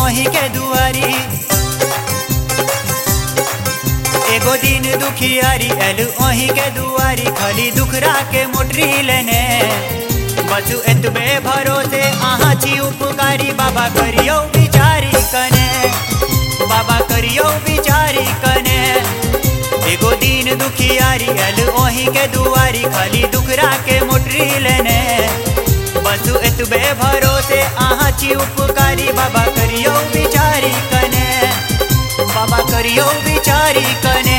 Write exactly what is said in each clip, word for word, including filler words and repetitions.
ओही के दुआरी। एगो दिन दुखियारी एल ओही के दुआरी, खाली दुखरा के मोटरी लेने। बसु एतबे भरोसे आहा छी उपकारी, बाबा करियो बिचारी कने, बाबा करियो बिचारी कने। एगो दिन दुखियारी एल ओही के दुआरी, खाली दुखरा के मोटरी लेने। बसु एतबे भरोसे आहा छी उपकारी, बाबा करियो बिचारी कने, बाबा करियो बिचारी कने।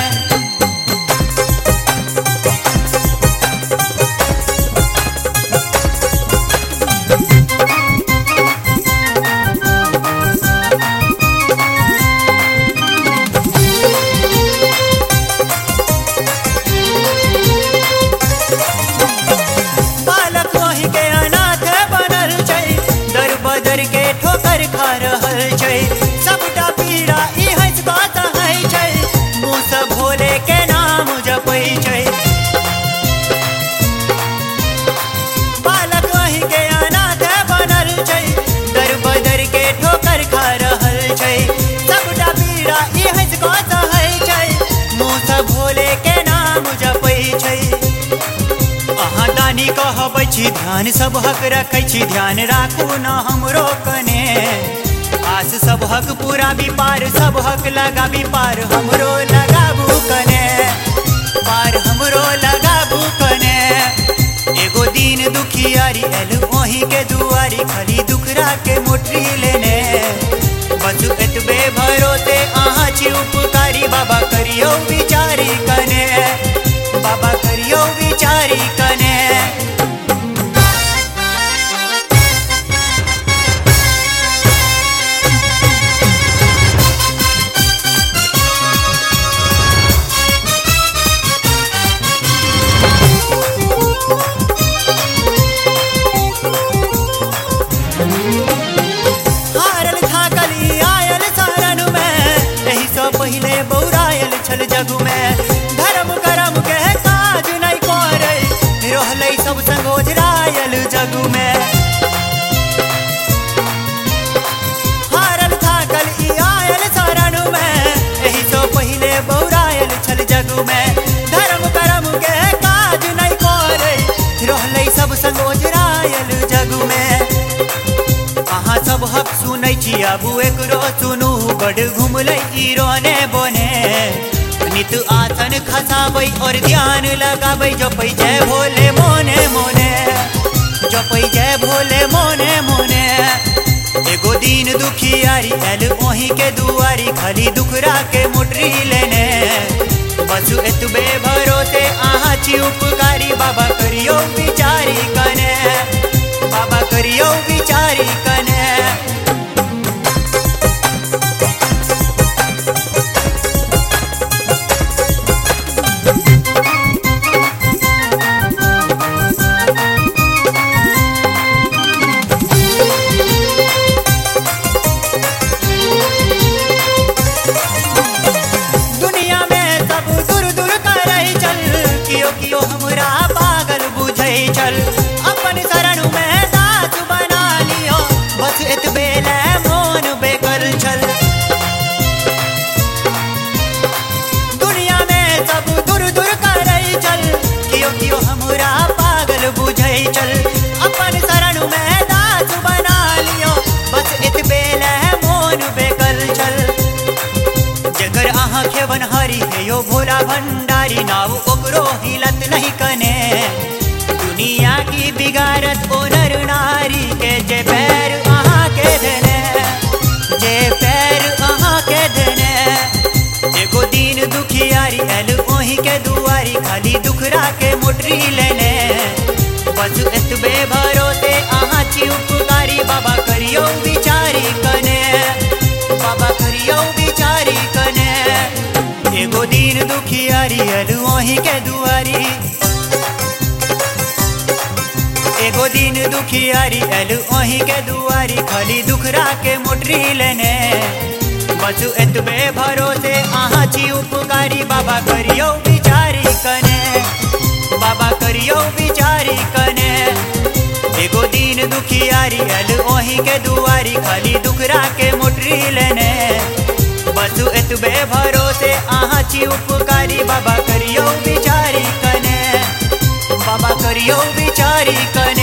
खा रहल छै सबटा पीड़ा ई हंस बात है छै, मुँह से भोले के नाम जपै छै। बालक वही के अनाथ बनल छै, दर बदर के ठोकर खा रहल छै। सबटा पीड़ा ई हंस बात है छै, मुँह से भोले के नाम जपै छै। अहाँ दानी कहबै छी ध्यान सबहक रखै छी, ध्यान राखू न हमरो कने। आस सबहक पूरा भी पार, सबहक लगा भी पार, हमरो लगाबू कने, पार हमरो लगाबू कने। एगो दिन दुखियारी एल ओही के दुआरी, खाली दुखरा के मोटरी लेने। बसु एतबे भरोसे आहा छी उपकारी, बाबा करियो बिचारी कने, बाबा करियो बिचारी कने। हारल थाकली आयल शरण में, एही से पहिले बौरायल छल जग में। धर्म करम के काज नहीं करे, रहलै सब संग ओझरायल जग में। हारल थाकल ई आयल शरण में, एही से पहिले बौरायल छल जग में। धर्म करम के काज नहीं करे, रहलै सब संग ओझरायल जग में। अहाँ सब हक सुनै छी आबू एकरो सुनू, बड़ घुमलै ई रोने बोने। नित आसन खसाबै और ध्यान लगाबै, जपै जय भोले मोने मोने, जपै जय भोले मोने मोने। एगो दिन दुखियारी एल ओही के दुआरी, खाली दुखरा के मोटरी लेने। बसु एतबे भरोसे आहा छी उपकारी, बाबा करियो बिचारी कने, बाबा करियो बिचारी कने। दुनिया में सब दूर दूर करे चल, कियो कियो हमरा पागल बुझै चल। अपन शरण में दास बना लियो, बस एतबे ले मोन बेकल छल। दुनिया में सब दूर दूर करे चल, कियो कियो हमरा पागल बुझै चल। अपन शरण में दास बना लियो, बस एतबे ले मोन बेकल छल। जगर अहाँ खेवनहारी है यो भोला भंडारी, नाव ओकरो हिलत नहीं कने। दुनिया की बिगाड़त ओ नर नारी के, जे पैर अहाँ के देने, जे पैर अहाँ के देने। एगो दिन दुखियारी एल ओही के दुआरी, खाली दुखरा के मोटरी लेने। बस एतबे भरोसे आहा छी उपकारी, बाबा करियो बिचारी कने, बाबा करियो बिचारी कने। एगो दिन दुखियारी एल ओही के दुआरी, एगो दिन दुखियारी एल ओही के दुआरी, खाली दुखरा के मोटरी लेने। बसु एतबे भरोसे आहा छी उपकारी, बाबा करियो बिचारी कने, बाबा करियो बिचारी कने। एगो दिन दुखियारी अल ओही के दुआरी खाली दुखरा के मोटरी लेने बस एतबे भरोसे आहा छी उपकारी बाबा करियो बिचारी कने बाबा करियो बिचारी कने।